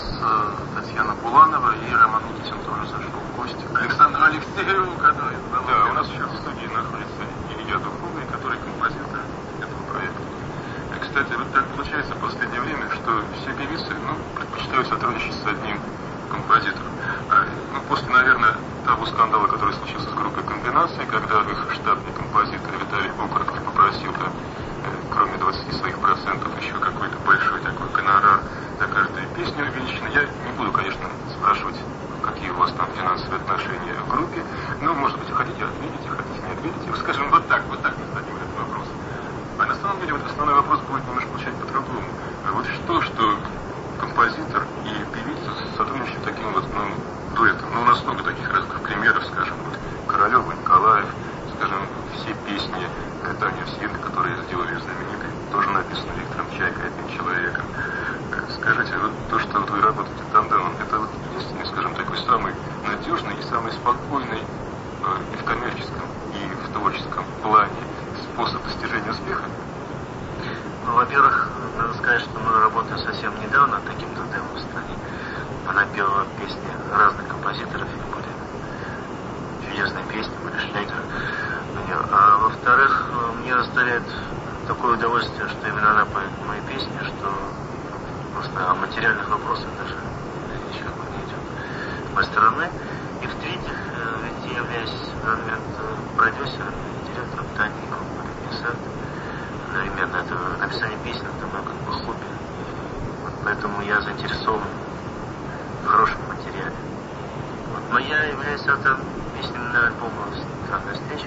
нас Татьяна Буланова и Роман Никитин тоже зашел в гости. Александру Алексееву, который... Да, у нас сейчас в студии находится Илья Духовный, который композитор этого проекта. И, кстати, вот так получается в последнее время, что все певицы предпочитают сотрудничать с одним композитором. После, наверное, того скандала, который случился с группой «Комбинации», когда их штатный композитор Виталий Окороков попросил, кроме 20 своих процентов, еще какой-то большой такой гонорар за каждую песню увеличенный. Я не буду, конечно, спрашивать, какие у вас там финансовые отношения в группе, но, может быть, хотите ответите, хотите не ответите. Скажем, вот так мы зададим этот вопрос. А на самом деле, вот основной вопрос будет немножко звучать по-другому. Вот что композитор и певица сотрудничают таким вот, дуэтом. У нас много таких разных примеров, скажем, вот Королёв и Николаев, скажем, все песни Тани Овсиенко, которые сделали знаменитой, тоже написаны Виктором Чайкой, одним человеком. Скажите, вот то, что вы работаете тандемом, это вот единственный, скажем, такой самый надежный и самый спокойный и в коммерческом, и в творческом плане способ достижения успеха? Во-первых, надо сказать, что мы работаем совсем недавно таким тандемом в стране. Она пела песни разных композиторов, и были чудесные песни, были шлягеры. А во-вторых, мне доставляет такое удовольствие, что именно она поет мои песни, что просто о материальных вопросах даже речь как бы не идет с моей стороны. И в-третьих, ведь я являюсь в данный момент продюсером и директором Тани и группы «Концерт». Одновременно это написание песен, это мое как бы хобби. Вот поэтому я заинтересован в хорошем материале. Вот. Но я являюсь автором песен на альбома «Странная встреча»,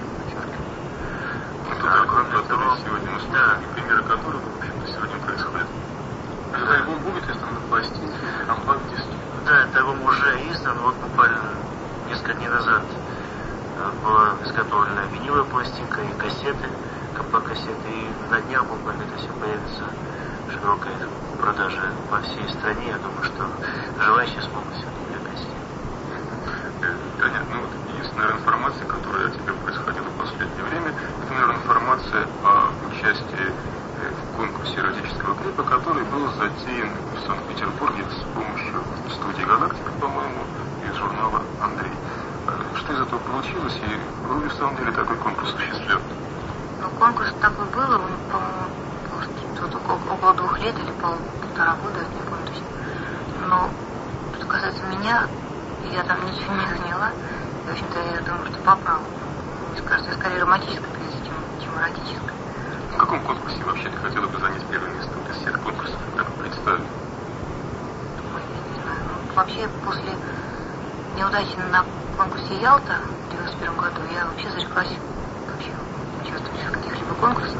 кроме того, сегодня мы слушаем, примеры которых, в общем-то, сегодня происходят. Этот альбом будет издан на пластинке, компакт-диске? Да, этот альбом уже издан. Вот буквально несколько дней назад была изготовлена виниловая пластинка и кассеты, компакт-кассеты. И на днях буквально это все появится в широкой продаже по всей стране. Я думаю, что желающие смогут все это приобрести. Таня, единственная информация, которая о тебе происходила в последнее время, это, наверное, информация о участии в конкурсе эротического клипа, который был затеян в Санкт-Петербурге с помощью студии «Галактика», по-моему, и журнала «Андрей». Что из этого получилось, и был ли в самом деле такой конкурс осуществлен? Конкурс такой был, он, по-моему, около 2 лет или полтора года, я не помню точно. Но, что касается меня, я там ничего не заняла. И, в общем-то, я думаю, что по праву. Мне кажется, скорее романтическая певица, чем эротическая. В каком конкурсе вообще ты хотела бы занять первое место из всех конкурсов, как представили? Ой, я не знаю. Вообще, после неудачи на конкурсе «Ялта» в 1991 году, я вообще зареклась вообще участвовать в каких-либо конкурсах.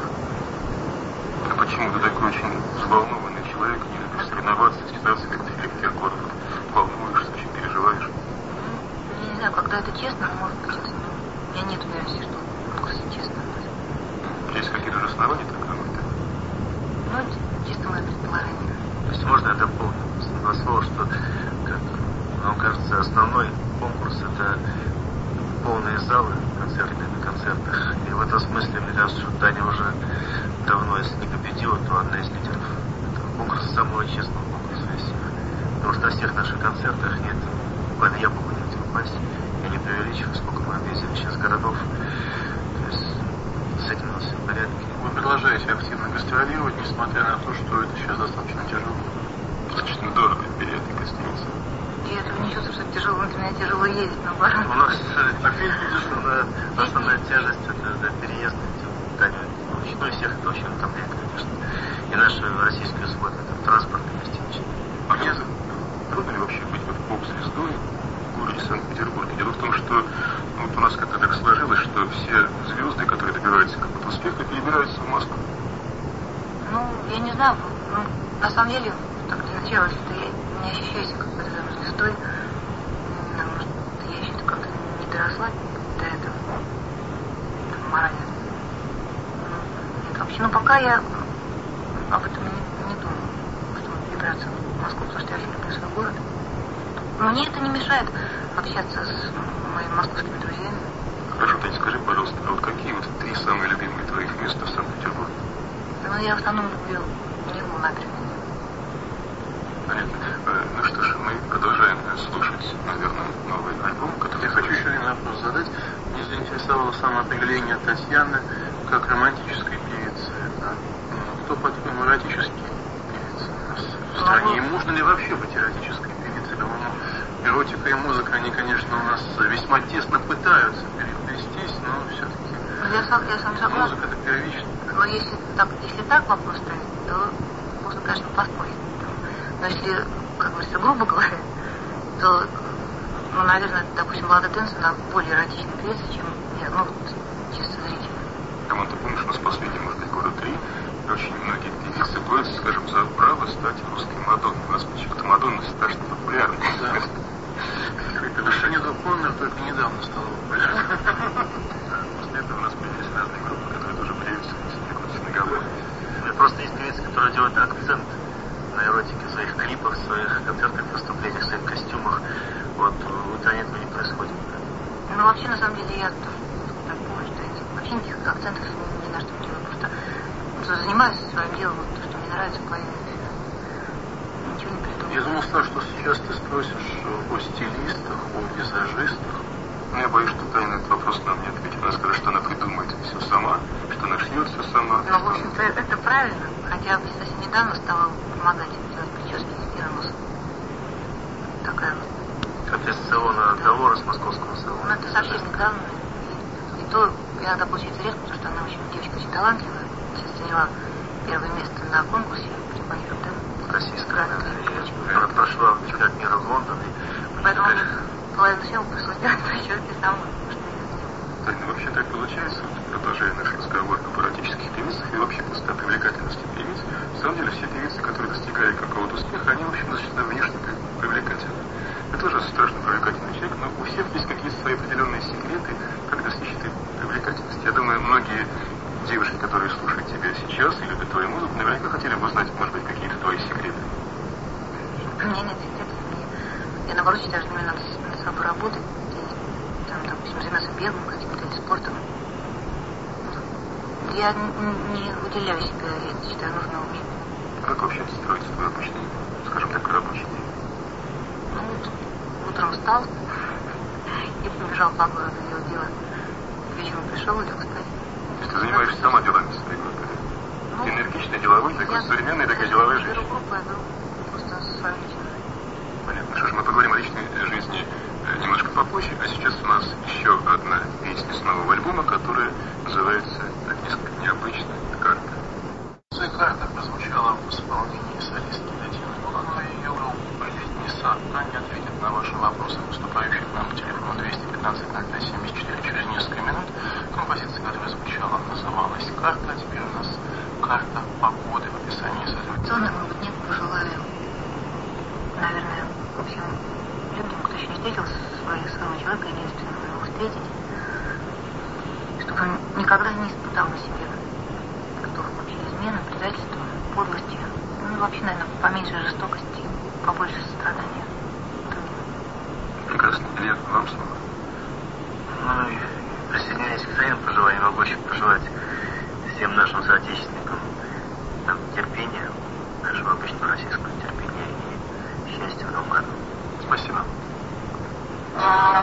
А почему ты такой очень взволнованный человек, не любишь соревноваться, состязаться, как Филипп Киркоров, волнуешься, очень переживаешь? Я не знаю, когда это честно, может быть, это, у меня нет уверенности, что конкурсы честно. Есть какие-то же основания так думать? Это чисто мое предположение. То есть можно я дополню два слова, что, как нам кажется, основной конкурс — это полные залы концертные на концертах. И в этом смысле, мне кажется, что Таня уже давно, если не победила, то одна из лидеров этого конкурса, самого честного конкурса из всех. Потому что на всех наших концертах нет, буквально я могу не попасть. Я не преувеличиваю, сколько мы объездили сейчас городов. То есть с этим у нас все в порядке. Вы продолжаете активно гастролировать, несмотря на то, что это сейчас достаточно тяжело. Достаточно дорого билеты гостиницы. Я этого не чувствую, что это тяжело, для меня тяжело ездить, наоборот. У нас основная тяжесть — это переезд. Таня, ну и всех это очень утомляет, конечно. И наша российская суббота — это транспорт гостиничный. А мне трудно ли вообще быть поп-звездой в городе Санкт-Петербурге? Дело в том, что у нас как-то так сложилось, что все звезды, которые добиваются какого-то успеха, перебираются в Москву. Я не знаю, на самом деле, так для начала, что я не ощущаю себя какой-то звездой. Не знаю, может, я еще как-то не доросла до этого морально. Нет, вообще, пока я об этом не думаю, что перебираться в Москву, потому что я очень люблю свой город. Мне это не мешает общаться с моими московскими друзьями. Хорошо, Таня, скажи, пожалуйста, а вот какие вот 3 самые любимые твоих места в Санкт-Петербурге? Я в основном люблю Неву, набережную. Понятно. Ну что ж, Татьяна как романтическая певица. Кто, по-твоему, эротический певица у нас в стране? И можно ли вообще быть эротической певицей? По-моему, эротика и музыка, они, конечно, у нас весьма тесно пытаются переплестись, но все-таки Я сам согласна. музыка это первично. Но если так вопрос ставить, то можно, конечно, поспорить. Но если, как говорится, грубо говоря, то, ну, наверное, допустим, Влада Тенс, она более эротичная певица, чем я, ну, чисто зритель. Роман, ты помнишь, у нас последние, может быть, года 3 очень многие певицы борются, скажем, за право стать русской Мадонной. У нас почему-то Мадонна страшно популярна. Да. Это вершине Коннор только недавно стало популярным. После этого у нас появились разные группы, которые тоже бреются, на голове. Просто есть певицы, которые делают акцент на эротике в своих клипах, в своих концертных выступлениях, в своих костюмах. Вот у Тани этого не происходит. Ну, вообще, на самом деле, я тоже так думаю, что я вообще никаких акцентов ни на что не делаю. Просто занимаюсь своим делом, вот, то, что мне нравится, появится. Ничего не придумаю. Я думал, что сейчас ты спросишь о стилистах, о визажистах. Но я боюсь, что Таня на этот вопрос нам не ответит. Она скажет, что она придумает все сама, что она шьет все сама. Ну, в общем-то, это правильно. Хотя я совсем недавно стала помогать делать прически с носом. Такая вот. Это из салона Долорес, московского Ну, салона. это совсем недавно. И то иногда получается редко, потому что она девочка очень талантливая. Сейчас заняла первое место на конкурсе «Припоев», да? Российская, да. И она прошла в чемпионат мира в Лондоне. Поэтому половину съемок пришлось делать прически самой. Таня, ну, вообще так получается, продолжая наш разговор об эротических певицах и вообще просто о привлекательности певиц. На самом деле, все певицы, которые достигают какого-то успеха, они, в общем, достаточно внешне привлекательны. Это тоже страшно привлекательный человек, но у всех есть какие-то свои определенные секреты, как достичь этой привлекательности. Я думаю, многие девушки, которые слушают тебя сейчас и любят твою музыку, наверняка хотели бы узнать, может быть, какие-то твои секреты. Мне нет секретов. Я, наоборот, считаю, что мне надо над собой работать. И, там, допустим, заниматься бегом каким-то или спортом. Я не выделяю себя, я считаю, нужно уметь. Как вообще строится твой обычный, скажем так, рабочий день? Ну, вот, утром встал и побежал по городу, делал дело. Вечером пришел и лег спать. То есть ты занимаешься сама делами своей группы? Ну, Ты энергичный, деловой, такой современный, такая деловая беру женщина. группу, я беру просто свою личную. Понятно. Что ж, мы поговорим о личной жизни немножко попозже, а сейчас у нас еще одна песня с нового альбома, которая называется так несколько необычно «Карта». Карта прозвучала в исполнении солистки Татьяны Булановой и ее группы «Ниссан». Таня ответит на ваши вопросы, поступающие к нам по телефону 215-05-74 через несколько минут. Композиция, которая звучала, называлась «Карта», а теперь у нас карта погоды в описании созвучия. Может быть, нет, пожелаю, наверное, всем людям, кто еще не встретил своего человека, единственного его встретить, чтобы он никогда не испытал на себе которых вообще измены, предательства, подлости, ну и вообще, наверное, поменьше жестокости, побольше сострадания. Прекрасно. Илья, вам слово. Ну и присоединяясь к своим пожеланиям, могу еще пожелать всем нашим соотечественникам там, терпения, нашего обычного российского терпения и счастья в новом году. Спасибо.